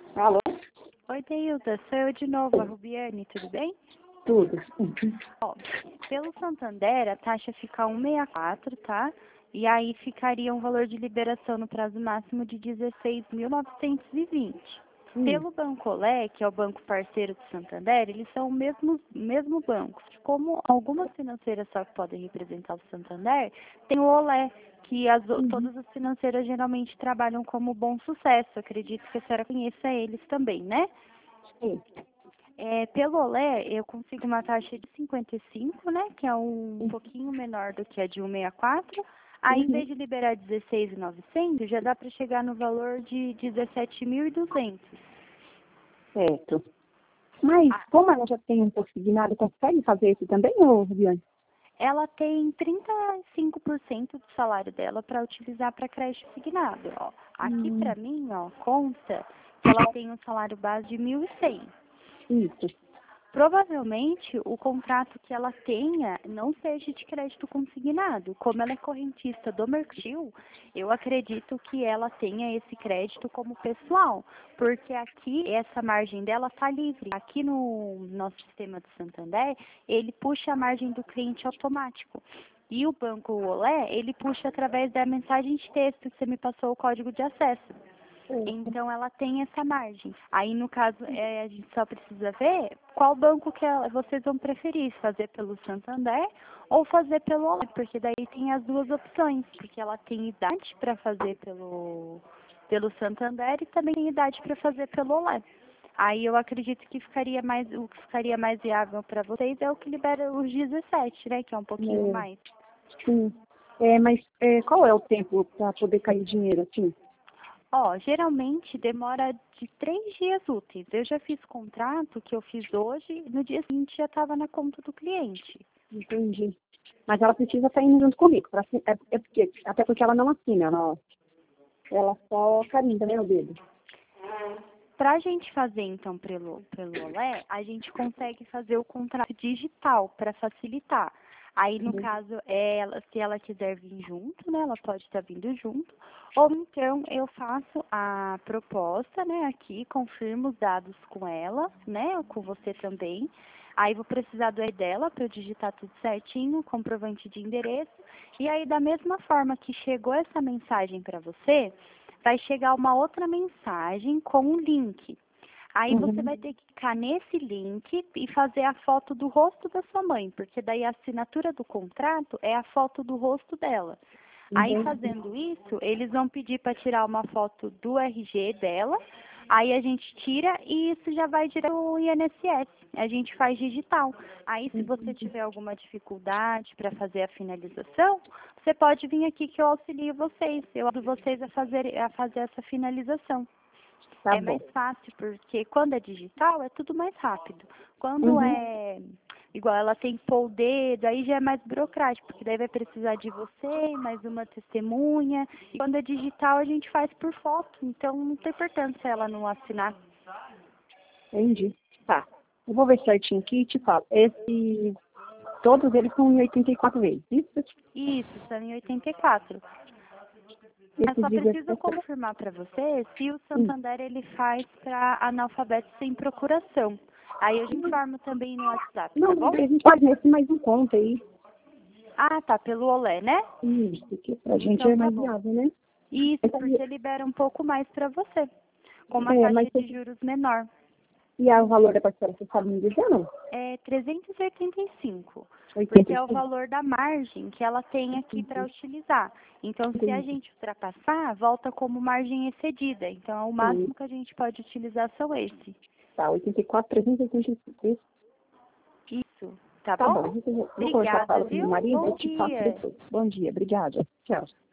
Alô? Oi, Deilda, sou eu de novo, a Rubiane, tudo bem? Tudo. Ó, pelo Santander, a taxa fica 1,64, tá? E aí ficaria um valor de liberação no prazo máximo de 16.920. Pelo Bancolé, que é o banco parceiro do Santander, eles são o mesmo banco. Como algumas financeiras só podem representar o Santander, tem o Olé, que todas as financeiras geralmente trabalham como Bom Sucesso. Acredito que a senhora conheça eles também, né? Sim. Pelo Olé, eu consigo uma taxa de 55, né? Que é um pouquinho menor do que a de 164. Aí, em vez de liberar 16.900, já dá para chegar no valor de 17.200. Certo. Mas como ela já tem um consignado, consegue fazer isso também, ô Rubiane? Ela tem 35% do salário dela para utilizar para crédito assignado. Ó. Aqui para mim, ó, consta que ela tem um salário base de 1.100. Isso. Provavelmente o contrato que ela tenha não seja de crédito consignado. Como ela é correntista do Mercil, eu acredito que ela tenha esse crédito como pessoal, porque aqui essa margem dela está livre. Aqui no nosso sistema do Santander, ele puxa a margem do cliente automático. E o Banco Olé, ele puxa através da mensagem de texto que você me passou o código de acesso. Então, ela tem essa margem. Aí, no caso, a gente só precisa ver qual banco que vocês vão preferir, fazer pelo Santander ou fazer pelo Olé, porque daí tem as duas opções, porque ela tem idade para fazer pelo Santander e também tem idade para fazer pelo Olé. Aí eu acredito que o que ficaria mais viável para vocês é o que libera os 17, né, que é um pouquinho mais. Sim. Mas qual é o tempo para poder cair dinheiro, assim? Ó, geralmente demora de 3 dias úteis. Eu já fiz contrato que eu fiz hoje, no dia seguinte já estava na conta do cliente. Entendi. Mas ela precisa estar indo junto comigo. Até porque ela não assina, ela só carimba, né, o dedo. Para a gente fazer, então, pelo Olé, a gente consegue fazer o contrato digital para facilitar. Aí, no caso, se ela quiser vir junto, né, ela pode estar vindo junto. Ou então, eu faço a proposta, né, aqui, confirmo os dados com ela, né, com você também. Aí, vou precisar do dela para eu digitar tudo certinho, comprovante de endereço. E aí, da mesma forma que chegou essa mensagem para você, vai chegar uma outra mensagem com um link. Aí você vai ter que clicar nesse link e fazer a foto do rosto da sua mãe, porque daí a assinatura do contrato é a foto do rosto dela. Aí fazendo isso, eles vão pedir para tirar uma foto do RG dela, aí a gente tira e isso já vai direto ao INSS. A gente faz digital. Aí se você tiver alguma dificuldade para fazer a finalização, você pode vir aqui que eu auxilio vocês. Eu ajudo vocês a fazer essa finalização. Tá É bom. mais fácil, porque quando é digital é tudo mais rápido. Quando é igual ela tem que pôr o dedo, aí já é mais burocrático, porque daí vai precisar de você, mais uma testemunha. E quando é digital a gente faz por foto, então não tem importância ela não assinar. Entendi. Tá. Eu vou ver certinho aqui e te falo. Todos eles são em 84 vezes, isso? Isso, são em 84. Eu só preciso confirmar para você se o Santander ele faz para analfabeto sem procuração. Aí eu te informo também no WhatsApp, Não, tá bom? a gente pode nesse mais um conta aí. Ah, tá, pelo Olé, né? Isso, que pra gente Então é tá mais bom. viável, né? Isso, porque libera um pouco mais para você, com uma Mas taxa de juros menor. e o valor da parcela, você sabe me dizer, não? É 385, porque é o 85. valor da margem que ela tem aqui para utilizar. Então, se a gente ultrapassar, volta como margem excedida. Então, o máximo que a gente pode utilizar são esses. Tá, 84, 385. Isso, tá Tá bom? bom. Vou conversar com Obrigada, ela com meu viu? marido, Bom eu te faço dia. depois. Bom dia, obrigada. Tchau.